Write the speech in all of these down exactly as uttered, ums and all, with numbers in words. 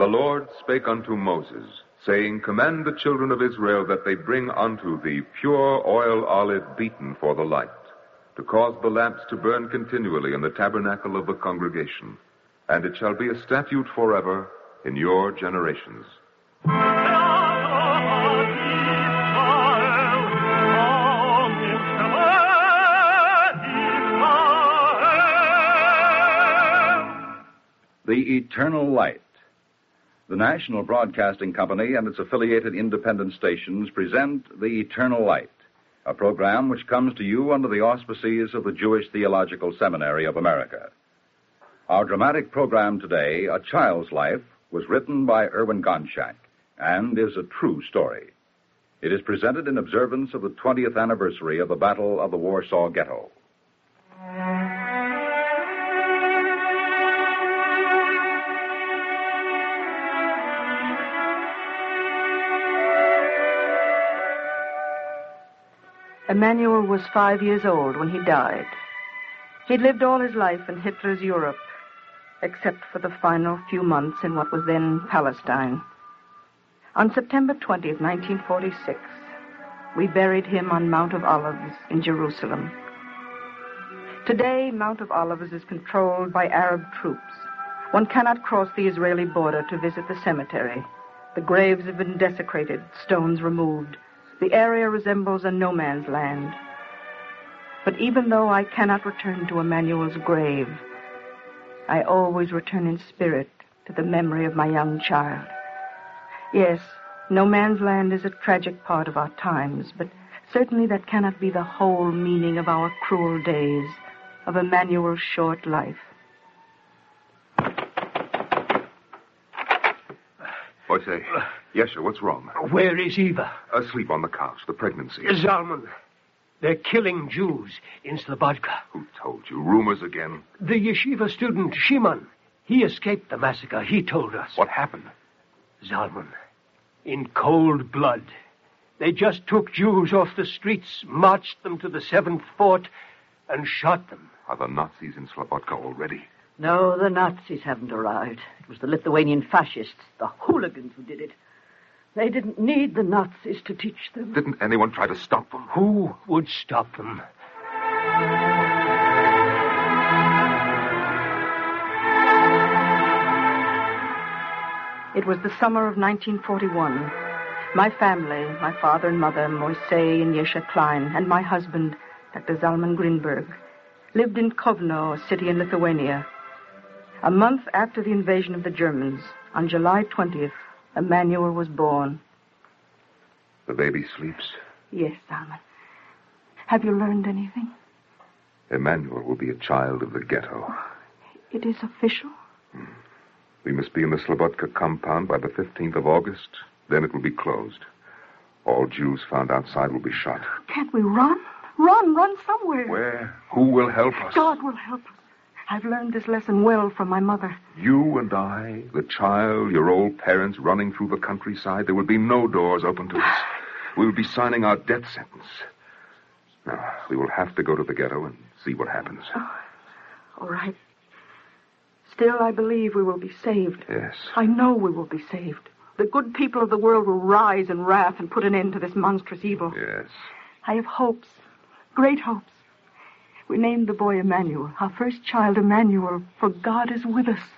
the Lord spake unto Moses, saying, Command the children of Israel that they bring unto thee pure oil olive beaten for the light, to cause the lamps to burn continually in the tabernacle of the congregation. And it shall be a statute forever in your generations. The Eternal Light. The National Broadcasting Company and its affiliated independent stations present The Eternal Light, a program which comes to you under the auspices of the Jewish Theological Seminary of America. Our dramatic program today, A Child's Life, was written by Erwin Gonchak and is a true story. It is presented in observance of the twentieth anniversary of the Battle of the Warsaw Ghetto. Emanuel was five years old when he died. He'd lived all his life in Hitler's Europe, except for the final few months in what was then Palestine. On September twentieth, nineteen forty-six, we buried him on Mount of Olives in Jerusalem. Today, Mount of Olives is controlled by Arab troops. One cannot cross the Israeli border to visit the cemetery. The graves have been desecrated, stones removed. The area resembles a no-man's land. But even though I cannot return to Emanuel's grave, I always return in spirit to the memory of my young child. Yes, no man's land is a tragic part of our times, but certainly that cannot be the whole meaning of our cruel days, of Emanuel's short life. What's that? Yes, sir, what's wrong? Where is Eva? Asleep on the couch, the pregnancy. Zalman, they're killing Jews in Slobodka. Who told you? Rumors again? The yeshiva student, Shimon. He escaped the massacre, he told us. What happened? Zalman, in cold blood. They just took Jews off the streets, marched them to the seventh fort, and shot them. Are the Nazis in Slobodka already? No, the Nazis haven't arrived. It was the Lithuanian fascists, the hooligans, who did it. They didn't need the Nazis to teach them. Didn't anyone try to stop them? Who would stop them? It was the summer of nineteen forty-one. My family, my father and mother, Moisei and Yesha Klein, and my husband, Doctor Zalman Greenberg, lived in Kovno, a city in Lithuania. A month after the invasion of the Germans, on July twentieth, Emanuel was born. The baby sleeps? Yes, Zalman. Have you learned anything? Emanuel will be a child of the ghetto. It is official? Hmm. We must be in the Slobodka compound by the fifteenth of August. Then it will be closed. All Jews found outside will be shot. Can't we run? Run, run somewhere. Where? Who will help us? God will help us. I've learned this lesson well from my mother. You and I, the child, your old parents running through the countryside, there will be no doors open to us. We will be signing our death sentence. Now, we will have to go to the ghetto and see what happens. Oh, all right. Still, I believe we will be saved. Yes. I know we will be saved. The good people of the world will rise in wrath and put an end to this monstrous evil. Yes. I have hopes, great hopes. We named the boy Emanuel, our first child Emanuel, for God is with us.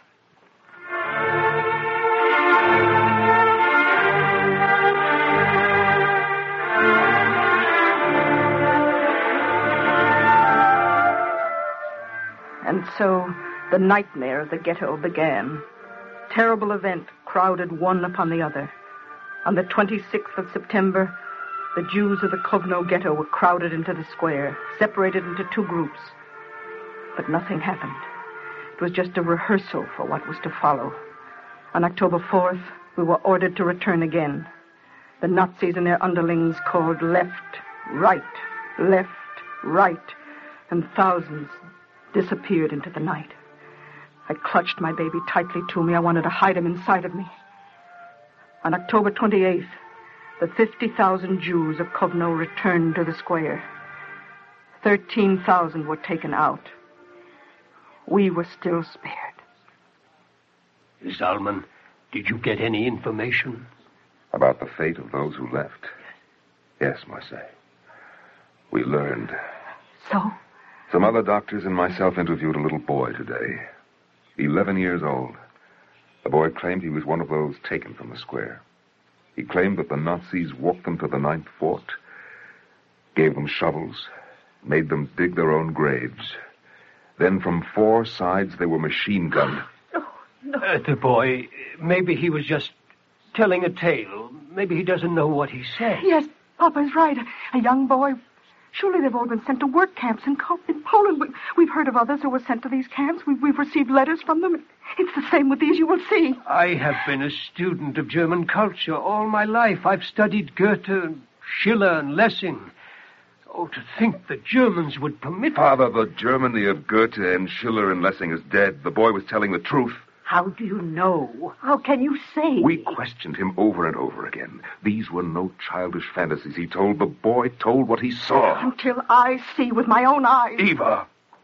And so the nightmare of the ghetto began. Terrible event crowded one upon the other. On the twenty-sixth of September, the Jews of the Kovno ghetto were crowded into the square, separated into two groups. But nothing happened. It was just a rehearsal for what was to follow. On October fourth, we were ordered to return again. The Nazis and their underlings called left, right, left, right, and thousands disappeared into the night. I clutched my baby tightly to me. I wanted to hide him inside of me. On October twenty-eighth, the fifty thousand Jews of Kovno returned to the square. thirteen thousand were taken out. We were still spared. Zalman, Did you get any information? About the fate of those who left? Yes, Marseille. We learned. So? Some other doctors and myself interviewed a little boy today. Eleven years old. The boy claimed he was one of those taken from the square. He claimed that the Nazis walked them to the ninth fort, gave them shovels, made them dig their own graves. Then from four sides they were machine gunned. No, no. Uh, the boy, maybe he was just telling a tale. Maybe he doesn't know what he said. Yes, Papa's right. A young boy. Surely they've all been sent to work camps in, Co- in Poland. We, we've heard of others who were sent to these camps. We've, we've received letters from them. It's the same with these, you will see. I have been a student of German culture all my life. I've studied Goethe and Schiller and Lessing. Oh, to think the Germans would permit... Father, the Germany of Goethe and Schiller and Lessing is dead. The boy was telling the truth. How do you know? How can you say? We questioned him over and over again. These were no childish fantasies he told. The boy told what he saw. Until I see with my own eyes. Eva!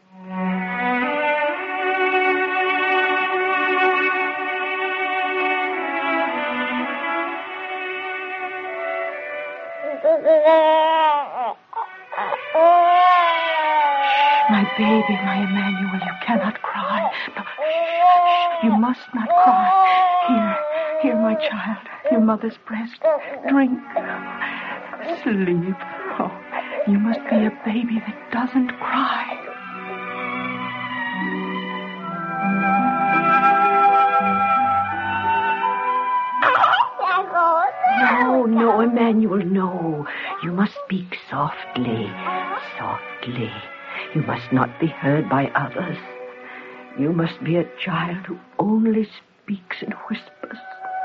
My baby, my Emmanuel, you cannot cry. No, shh, shh, you must not cry. Here, here, my child, your mother's breast. Drink. Sleep. Oh, you must be a baby that doesn't cry. No, no, Emmanuel, no. You must speak softly, softly. You must not be heard by others. You must be a child who only speaks in whispers.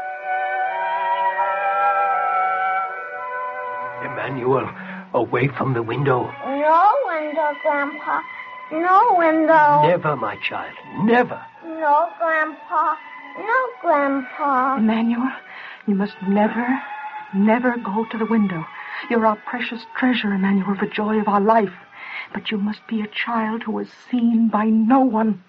Emmanuel, away from the window. No window, Grandpa. No window. Never, my child. Never. No, Grandpa. No, Grandpa. Emmanuel, you must never, never go to the window. You're our precious treasure, Emmanuel, the joy of our life. But you must be a child who is seen by no one.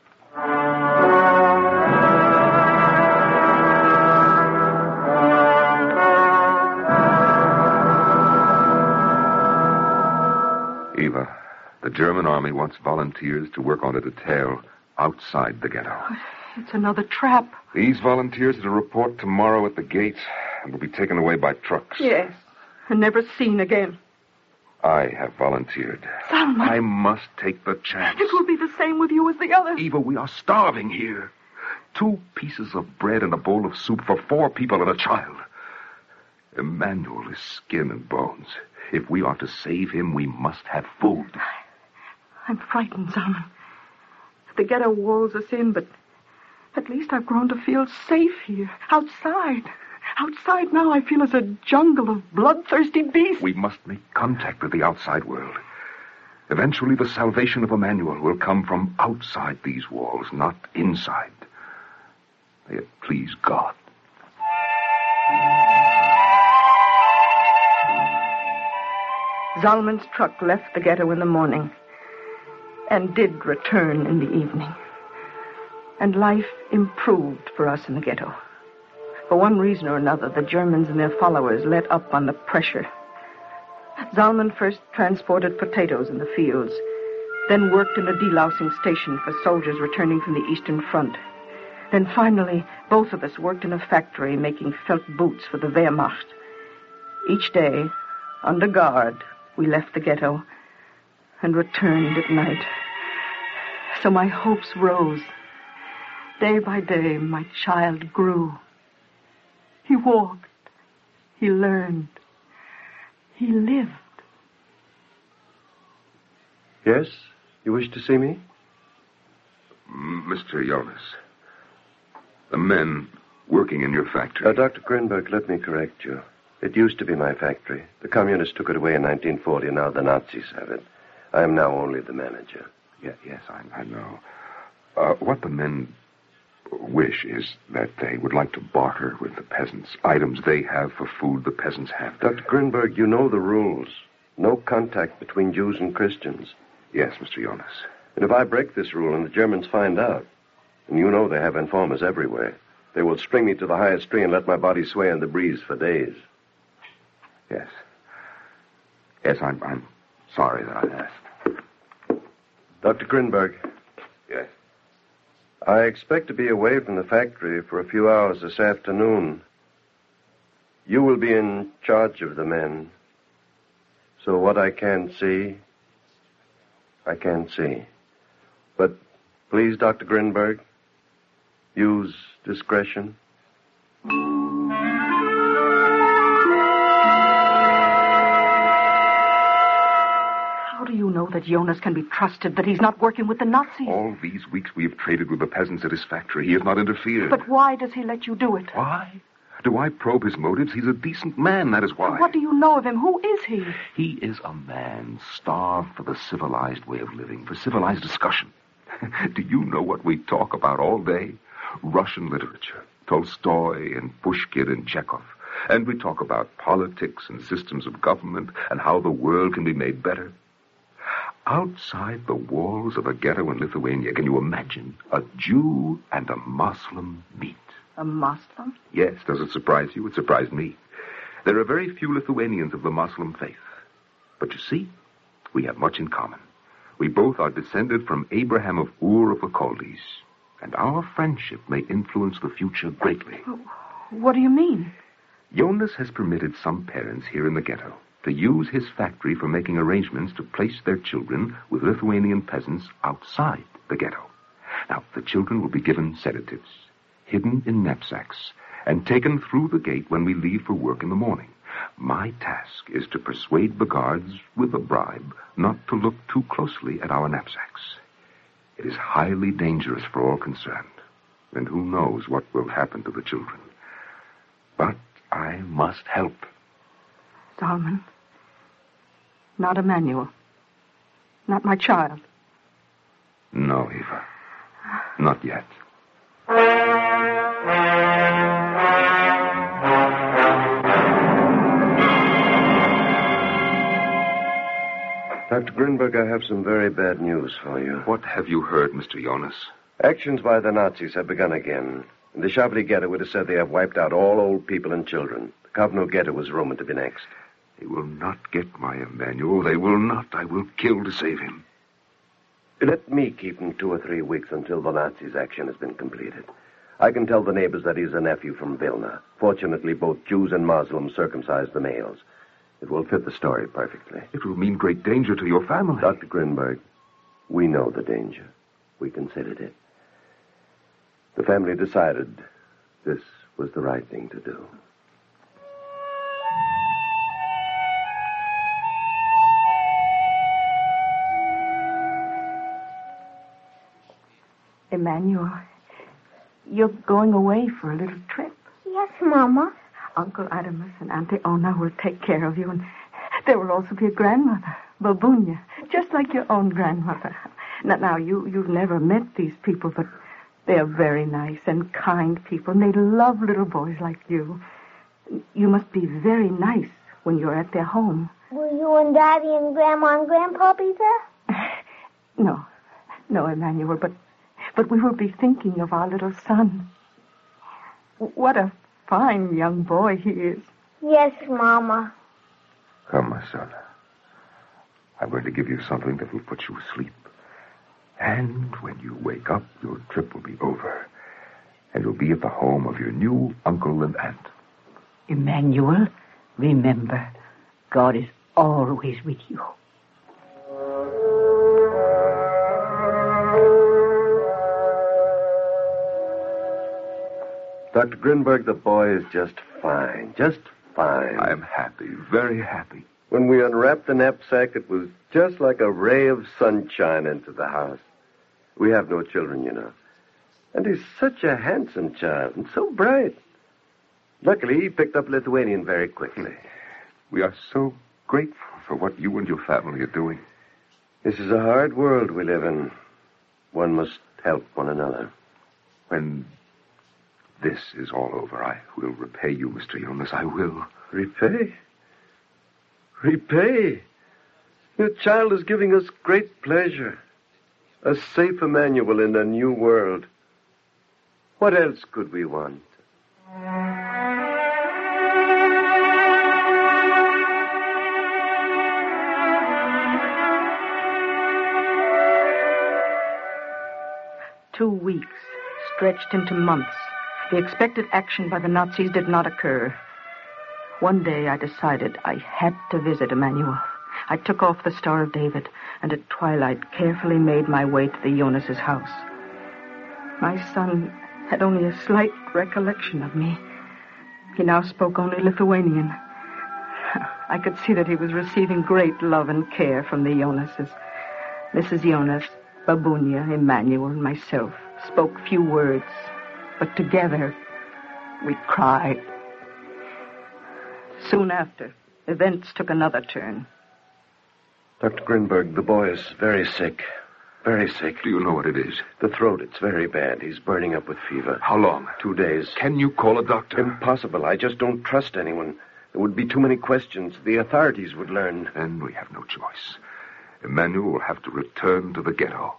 Eva, the German army wants volunteers to work on a detail outside the ghetto. It's another trap. These volunteers are to report tomorrow at the gate and will be taken away by trucks. Yes, and never seen again. I have volunteered. Salman. I must take the chance. It will be the same with you as the others. Eva, we are starving here. Two pieces of bread and a bowl of soup for four people and a child. Emmanuel is skin and bones. If we are to save him, we must have food. I'm frightened, Salman. The ghetto walls us in, but at least I've grown to feel safe here, outside. Outside now I feel as a jungle of bloodthirsty beasts. We must make contact with the outside world. Eventually the salvation of Emmanuel will come from outside these walls, not inside. May it please God. Zalman's truck left the ghetto in the morning and did return in the evening. And life improved for us in the ghetto. For one reason or another, the Germans and their followers let up on the pressure. Zalman first transported potatoes in the fields, then worked in a delousing station for soldiers returning from the Eastern Front. Then finally, both of us worked in a factory making felt boots for the Wehrmacht. Each day, under guard, we left the ghetto and returned at night. So my hopes rose. Day by day, my child grew. He walked. He learned. He lived. Yes? You wish to see me? Mister Jonas, the men working in your factory... Uh, Doctor Grinberg, let me correct you. It used to be my factory. The communists took it away in nineteen forty, and now the Nazis have it. I am now only the manager. Yeah, yes, I, I know. Uh, what the men wish is that they would like to barter with the peasants. Items they have for food the peasants have. Doctor Grinberg, you know the rules. No contact between Jews and Christians. Yes, Mister Jonas. And if I break this rule and the Germans find out, and you know they have informers everywhere, They will string me to the highest tree and let my body sway in the breeze for days. Yes. Yes, I'm, I'm sorry that I asked. Doctor Grinberg. Yes? I expect to be away from the factory for a few hours this afternoon. You will be in charge of the men. So what I can't see, I can't see. But please, Doctor Grinberg, use discretion. How do you know that Jonas can be trusted, that he's not working with the Nazis? All these weeks we have traded with the peasants at his factory. He has not interfered. But why does he let you do it? Why? Do I probe his motives? He's a decent man, that is why. What do you know of him? Who is he? He is a man starved for the civilized way of living, for civilized discussion. Do you know what we talk about all day? Russian literature, Tolstoy and Pushkin and Chekhov. And we talk about politics and systems of government and how the world can be made better. Outside the walls of a ghetto in Lithuania, can you imagine a Jew and a Muslim meet? A Muslim? Yes, does it surprise you? It surprised me. There are very few Lithuanians of the Muslim faith. But you see, we have much in common. We both are descended from Abraham of Ur of the Chaldees, and our friendship may influence the future greatly. What do you mean? Jonas has permitted some parents here in the ghetto to use his factory for making arrangements to place their children with Lithuanian peasants outside the ghetto. Now, the children will be given sedatives, hidden in knapsacks, and taken through the gate when we leave for work in the morning. My task is to persuade the guards, with a bribe, not to look too closely at our knapsacks. It is highly dangerous for all concerned, and who knows what will happen to the children. But I must help. Zalman. Not Emmanuel. Not my child. No, Eva. Not yet. Doctor Grinberg, I have some very bad news for you. What have you heard, Mister Jonas? Actions by the Nazis have begun again. In the Shavli ghetto, it is said they have wiped out all old people and children. The Kovno ghetto was rumored to be next. They will not get my Emmanuel. They will not. I will kill to save him. Let me keep him two or three weeks until the Nazis' action has been completed. I can tell the neighbors that he's a nephew from Vilna. Fortunately, both Jews and Muslims circumcised the males. It will fit the story perfectly. It will mean great danger to your family. Doctor Grinberg, we know the danger. We considered it. The family decided this was the right thing to do. Emmanuel, you're going away for a little trip. Yes, Mama. Uncle Adamus and Auntie Ona will take care of you, and there will also be a grandmother, Babunya, just like your own grandmother. Now, now you, you've never met these people, but they are very nice and kind people, and they love little boys like you. You must be very nice when you're at their home. Will you and Daddy and Grandma and Grandpa be there? No, no, Emmanuel, but, but we will be thinking of our little son. What a fine young boy he is. Yes, Mama. Come, my son. I'm going to give you something that will put you asleep. And when you wake up, your trip will be over. And you'll be at the home of your new uncle and aunt. Emmanuel, remember, God is always with you. Doctor Grinberg, the boy is just fine. Just fine. I am happy, very happy. When we unwrapped the knapsack, it was just like a ray of sunshine into the house. We have no children, you know. And he's such a handsome child and so bright. Luckily, he picked up Lithuanian very quickly. We are so grateful for what you and your family are doing. This is a hard world we live in. One must help one another. When this is all over, I will repay you, Mister Jonas. I will. Repay? Repay? Your child is giving us great pleasure. A safe Emmanuel in a new world. What else could we want? Two weeks stretched into months. The expected action by the Nazis did not occur. One day I decided I had to visit Emmanuel. I took off the Star of David and at twilight carefully made my way to the Jonas's house. My son had only a slight recollection of me. He now spoke only Lithuanian. I could see that he was receiving great love and care from the Jonases. Missus Jonas, Babunia, Emmanuel, and myself spoke few words, but together we cried. Soon after, events took another turn. Doctor Grinberg, the boy is very sick. Very sick. Do you know what it is? The throat, it's very bad. He's burning up with fever. How long? Two days. Can you call a doctor? Impossible. I just don't trust anyone. There would be too many questions. The authorities would learn. Then we have no choice. Emmanuel will have to return to the ghetto.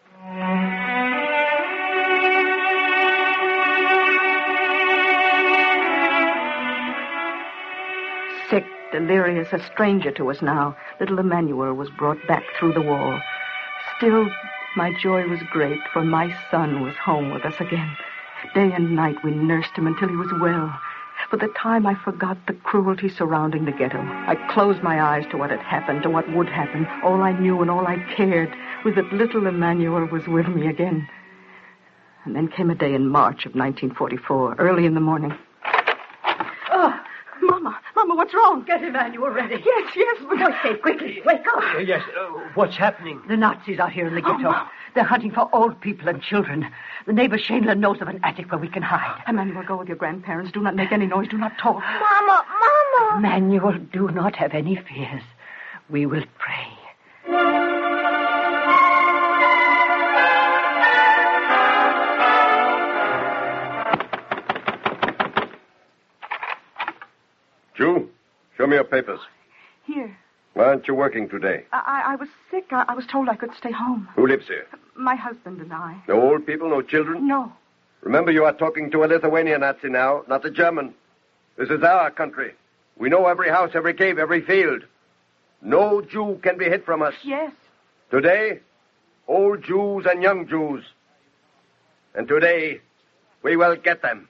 Sick, delirious, a stranger to us now, little Emmanuel was brought back through the wall. Still, my joy was great, for my son was home with us again. Day and night we nursed him until he was well. For the time I forgot the cruelty surrounding the ghetto. I closed my eyes to what had happened, to what would happen. All I knew and all I cared was that little Emmanuel was with me again. And then came a day in March of nineteen forty-four, early in the morning. Oh, Mama, Mama, what's wrong? Get Emmanuel ready. Yes, yes, but... Boy, say, quickly, wake up. Uh, yes, uh, what's happening? The Nazis are here in the Oh, ghetto. Mom. They're hunting for old people and children. The neighbor Shainla knows of an attic where we can hide. Emmanuel, go with your grandparents. Do not make any noise. Do not talk. Mama, Mama. Emmanuel, do not have any fears. We will pray. Jew, show me your papers. Here. Why aren't you working today? I, I, I was sick. I, I was told I could stay home. Who lives here? My husband and I. No old people, no children? No. Remember, you are talking to a Lithuanian Nazi now, not a German. This is our country. We know every house, every cave, every field. No Jew can be hid from us. Yes. Today, old Jews and young Jews. And today, we will get them.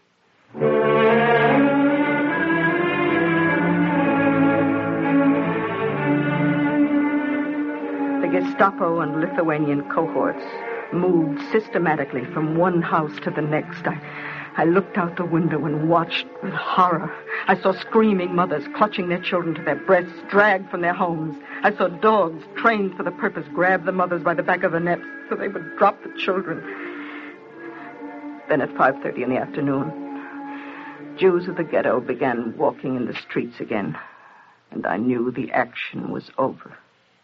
The Gestapo and Lithuanian cohorts moved systematically from one house to the next. I, I looked out the window and watched with horror. I saw screaming mothers clutching their children to their breasts, dragged from their homes. I saw dogs trained for the purpose grab the mothers by the back of the necks so they would drop the children. Then at five thirty in the afternoon, Jews of the ghetto began walking in the streets again, and I knew the action was over.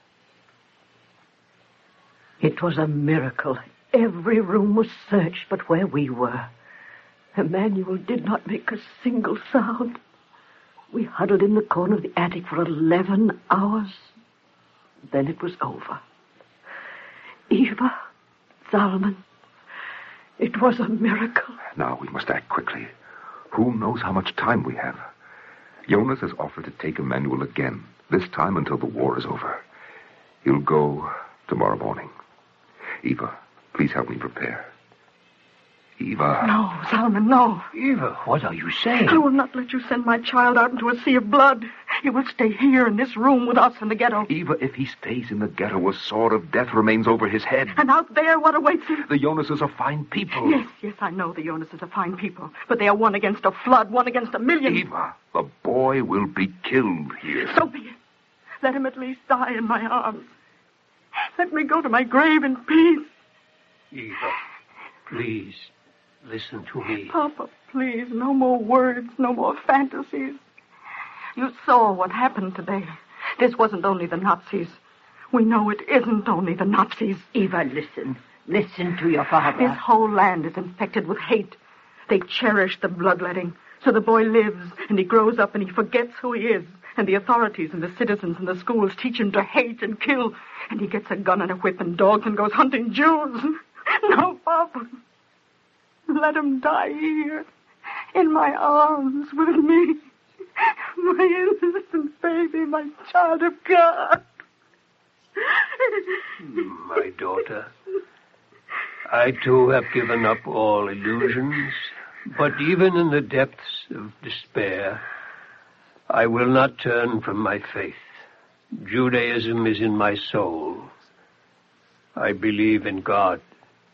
It was a miracle. Every room was searched but where we were. Emmanuel did not make a single sound. We huddled in the corner of the attic for eleven hours. Then it was over. Eva, Zalman, it was a miracle. Now we must act quickly. Who knows how much time we have? Jonas has offered to take Emmanuel again, this time until the war is over. He'll go tomorrow morning. Eva, please help me prepare. Eva. No, Zalman, no. Eva, what are you saying? I will not let you send my child out into a sea of blood. He will stay here in this room with us in the ghetto. Eva, if he stays in the ghetto, a sword of death remains over his head. And out there, what awaits him? The Jonases are fine people. Yes, yes, I know the Jonases are fine people. But they are one against a flood, one against a million. Eva, the boy will be killed here. So be it. Let him at least die in my arms. Let me go to my grave in peace. Eva, please, listen to me. Papa, please, no more words, no more fantasies. You saw what happened today. This wasn't only the Nazis. We know it isn't only the Nazis. Eva, listen. Listen to your father. This whole land is infected with hate. They cherish the bloodletting. So the boy lives, and he grows up, and he forgets who he is. And the authorities and the citizens and the schools teach him to hate and kill. And he gets a gun and a whip and dogs and goes hunting Jews. No, Papa. Let him die here, in my arms with me. My innocent baby, my child of God. My daughter, I too have given up all illusions, but even in the depths of despair, I will not turn from my faith. Judaism is in my soul. I believe in God.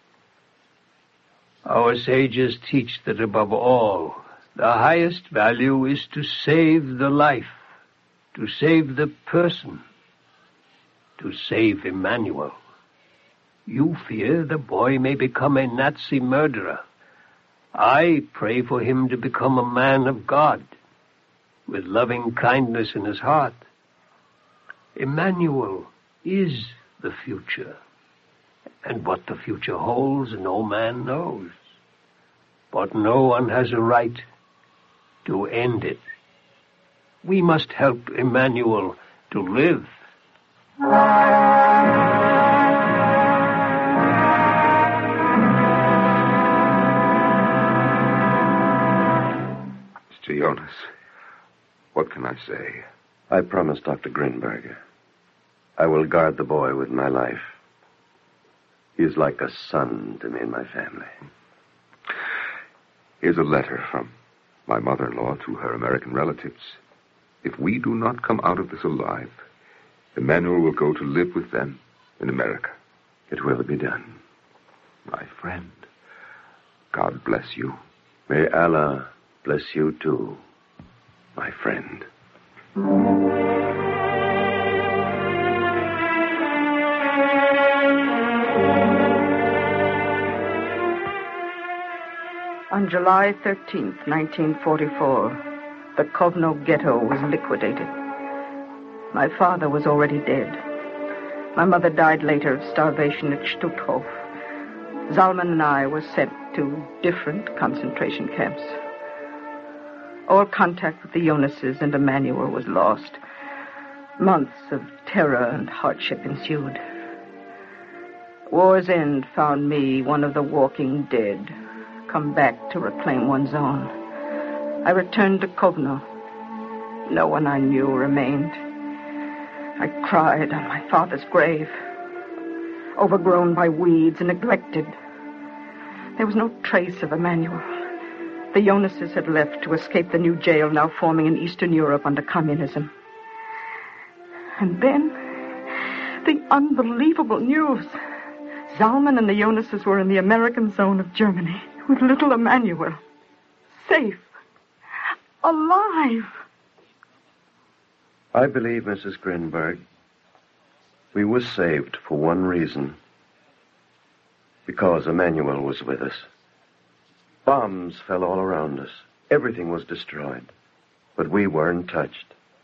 Our sages teach that above all, the highest value is to save the life, to save the person, to save Emmanuel. You fear the boy may become a Nazi murderer. I pray for him to become a man of God, with loving kindness in his heart. Emmanuel is the future, and what the future holds no man knows. But no one has a right to end it. We must help Emmanuel to live. Mister Jonas, what can I say? I promise, Doctor Grinberger. I will guard the boy with my life. He is like a son to me and my family. Here's a letter from my mother-in-law to her American relatives. If we do not come out of this alive, Emmanuel will go to live with them in America. It will be done. My friend, God bless you. May Allah bless you too, my friend. On July thirteenth, nineteen forty-four, the Kovno ghetto was liquidated. My father was already dead. My mother died later of starvation at Stutthof. Zalman and I were sent to different concentration camps. All contact with the Jonases and Emmanuel was lost. Months of terror and hardship ensued. War's end found me one of the walking dead, come back to reclaim one's own. I returned to Kovno. No one I knew remained. I cried on my father's grave, overgrown by weeds and neglected. There was no trace of Emmanuel. The Jonases had left to escape the new jail now forming in Eastern Europe under communism. And then, the unbelievable news. Zalman and the Jonases were in the American zone of Germany with little Emmanuel. Safe. Alive. I believe, Missus Grinberg, we were saved for one reason. Because Emmanuel was with us. Bombs fell all around us. Everything was destroyed. But we weren't touched.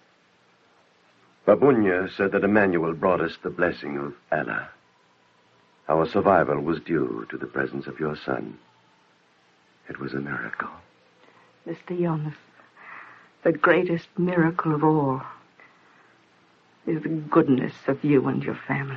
Babunya said that Emmanuel brought us the blessing of Allah. Our survival was due to the presence of your son. It was a miracle. Mister Jonas, the greatest miracle of all is the goodness of you and your family.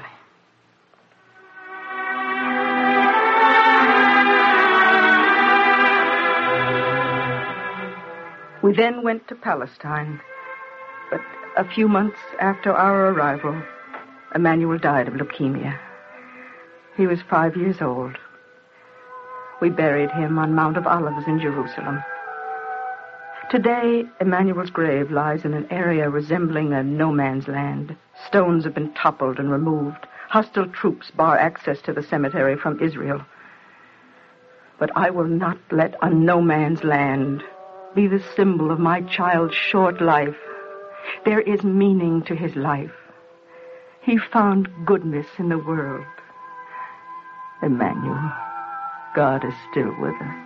We then went to Palestine, but a few months after our arrival, Emmanuel died of leukemia. He was five years old. We buried him on Mount of Olives in Jerusalem. Today, Emmanuel's grave lies in an area resembling a no-man's land. Stones have been toppled and removed. Hostile troops bar access to the cemetery from Israel. But I will not let a no-man's land be the symbol of my child's short life. There is meaning to his life. He found goodness in the world. Emmanuel, God is still with us.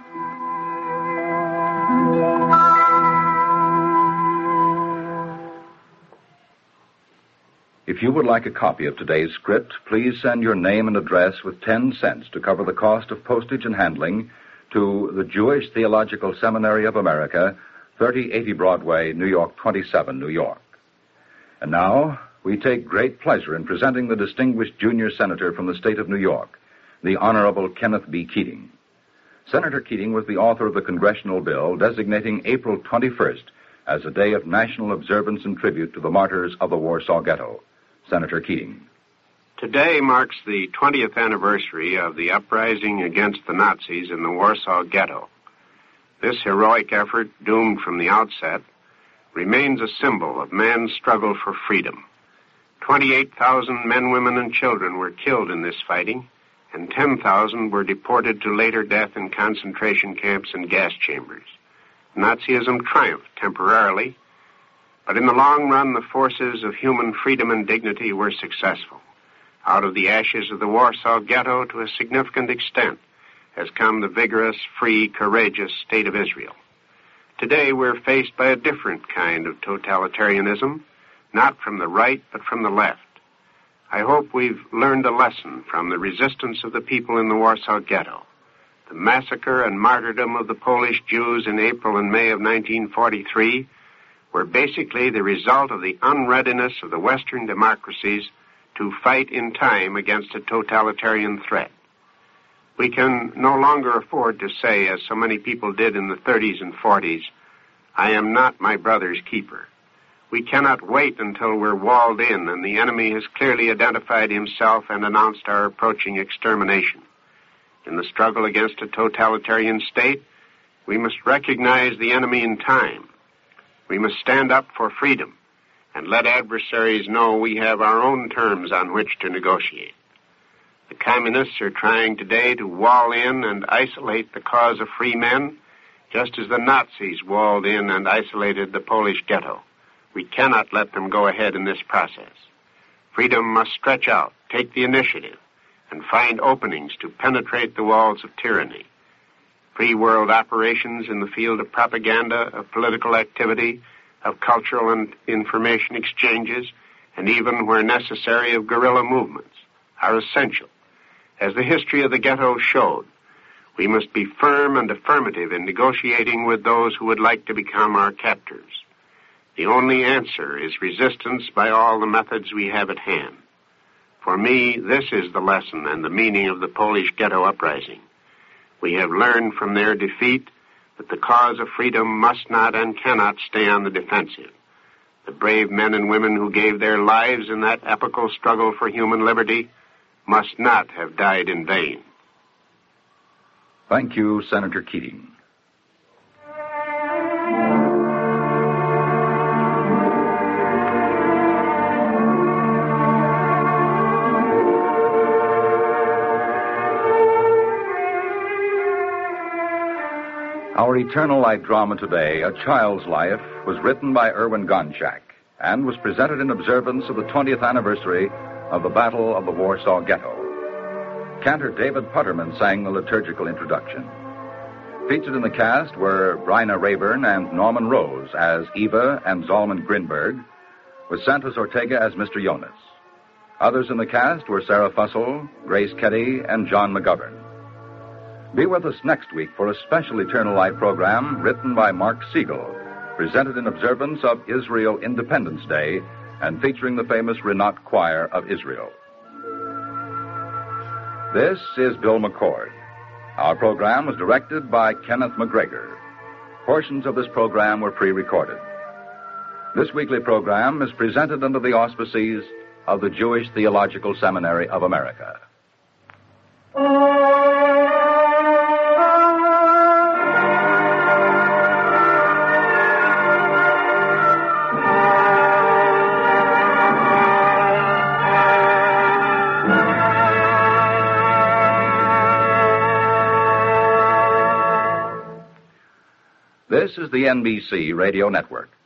If you would like a copy of today's script, please send your name and address with ten cents to cover the cost of postage and handling to the Jewish Theological Seminary of America, thirty eighty Broadway, New York twenty-seven, New York. And now, we take great pleasure in presenting the distinguished junior senator from the state of New York, the Honorable Kenneth B. Keating. Senator Keating was the author of the congressional bill designating April twenty-first as a day of national observance and tribute to the martyrs of the Warsaw Ghetto. Senator Keating. Today marks the twentieth anniversary of the uprising against the Nazis in the Warsaw Ghetto. This heroic effort, doomed from the outset, remains a symbol of man's struggle for freedom. twenty-eight thousand men, women, and children were killed in this fighting, and ten thousand were deported to later death in concentration camps and gas chambers. Nazism triumphed temporarily, but in the long run, the forces of human freedom and dignity were successful. Out of the ashes of the Warsaw Ghetto, to a significant extent, has come the vigorous, free, courageous state of Israel. Today, we're faced by a different kind of totalitarianism, not from the right, but from the left. I hope we've learned a lesson from the resistance of the people in the Warsaw Ghetto. The massacre and martyrdom of the Polish Jews in April and May of nineteen forty-three were basically the result of the unreadiness of the Western democracies to fight in time against a totalitarian threat. We can no longer afford to say, as so many people did in the thirties and forties, I am not my brother's keeper. We cannot wait until we're walled in and the enemy has clearly identified himself and announced our approaching extermination. In the struggle against a totalitarian state, we must recognize the enemy in time. We must stand up for freedom and let adversaries know we have our own terms on which to negotiate. The communists are trying today to wall in and isolate the cause of free men, just as the Nazis walled in and isolated the Polish ghetto. We cannot let them go ahead in this process. Freedom must stretch out, take the initiative, and find openings to penetrate the walls of tyranny. Free world operations in the field of propaganda, of political activity, of cultural and information exchanges, and even, where necessary, of guerrilla movements, are essential. As the history of the ghetto showed, we must be firm and affirmative in negotiating with those who would like to become our captors. The only answer is resistance by all the methods we have at hand. For me, this is the lesson and the meaning of the Polish ghetto uprising. We have learned from their defeat that the cause of freedom must not and cannot stay on the defensive. The brave men and women who gave their lives in that epical struggle for human liberty must not have died in vain. Thank you, Senator Keating. Our Eternal Light drama today, A Child's Life, was written by Erwin Gonchak and was presented in observance of the twentieth anniversary of the Battle of the Warsaw Ghetto. Cantor David Putterman sang the liturgical introduction. Featured in the cast were Bryna Rayburn and Norman Rose as Eva and Zalman Grinberg, with Santos Ortega as Mister Jonas. Others in the cast were Sarah Fussell, Grace Keddy, and John McGovern. Be with us next week for a special Eternal Light program written by Mark Siegel, presented in observance of Israel Independence Day and featuring the famous Rinat Choir of Israel. This is Bill McCord. Our program was directed by Kenneth McGregor. Portions of this program were pre-recorded. This weekly program is presented under the auspices of the Jewish Theological Seminary of America. This is the N B C Radio Network.